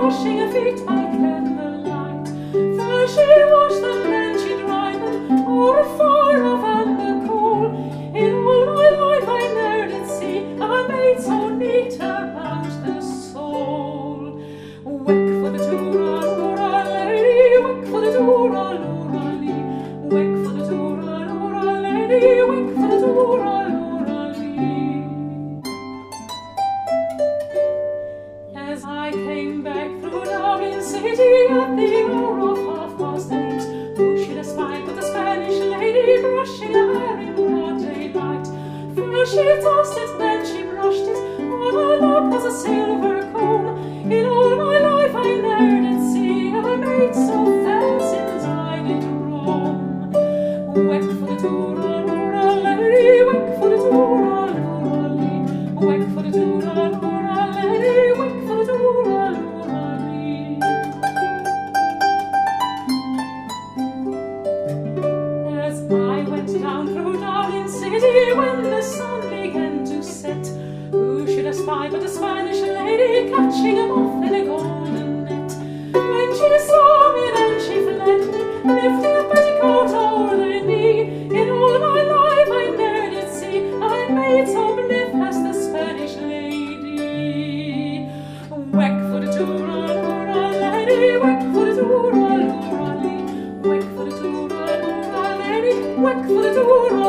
washing her feet by candlelight. First she washed them, then she dried them o'er a fire of amber coal. In all my life I ne'er did see a maid so neat about the soul. Weck for the toora-loora-lady, weck for the toora-loora-lee, weck for the toora-loora-lady, weck for the toora-loora-lee. As I came back through Dublin city at the hour of 8:30, who should I spy but the Spanish lady brushing her hair in broad daylight? First she tossed it, then she brushed it, on her lap was a silver comb. In all my life I ne'er did see a maid so fair since I did roam. Weck for the toora-loora-lady, weck for the toora-loora-lee, weck for the toora-loora-lady, weck for the toora-loora-lee. As I went down through Dublin city when the sun began to set, who should I spy but a Spanish lady catching a moth in a golden net? When she saw me then she fled, lifting a petticoat o'er the knee. In all my life I ne'er did see a maid so bliff as the Spanish lady. Weck for the toora-loora-lady, weck for the toora-loora-lee, weck for the toora-loora-lady, weck for the toora